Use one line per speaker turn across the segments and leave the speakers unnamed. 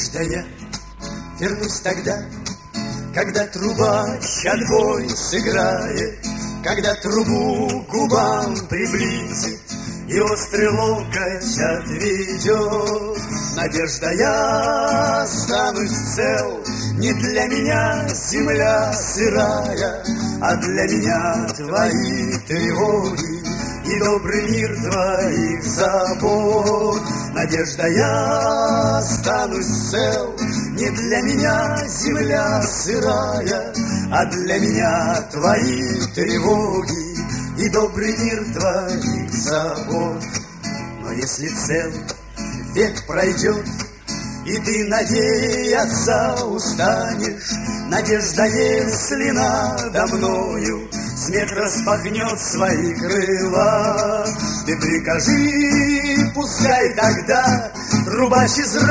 Надежда, я вернусь тогда, когда трубач отбой сыграет, когда трубу к губам приблизит и острый локоть отведет. Надежда, я останусь цел, не для меня земля сырая, а для меня твои тревоги и добрый мир твоих забот. Надежда, я останусь цел, не для меня земля сырая, а для меня твои тревоги и добрый мир твоих забот. Но если цел век пройдет, и ты надеяться устанешь, надежда, если надо мною смерть распахнет свои крыла, ты прикажи, пускай тогда трубач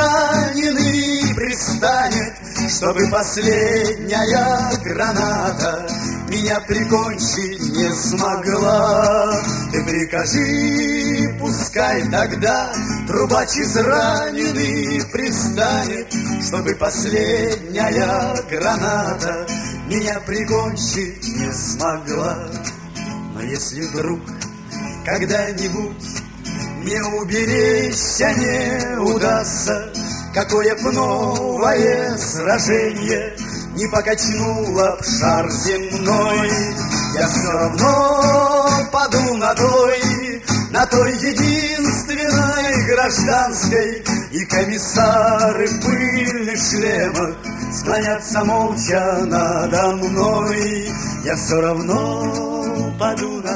израненный пристанет, чтобы последняя граната меня прикончить не смогла. Ты прикажи, пускай тогда трубач израненный пристанет, чтобы последняя граната меня прикончить не смогла. Но если вдруг когда-нибудь мне уберечься не удастся, какое б новое сражение не покачнуло б шар земной, я все равно паду на той единственной гражданской, и комиссары в пыльных шлемах склонятся молча надо мной. Я все равно паду на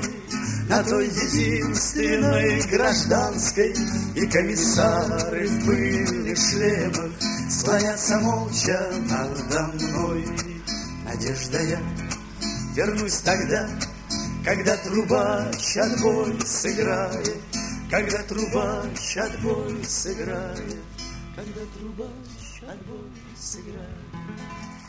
той единственной гражданской, и комиссары в пыльных шлемах склонятся молча надо мной. Надежда, я вернусь тогда, когда трубач отбой сыграет, когда трубач отбой сыграет, когда трубач отбой сыграет.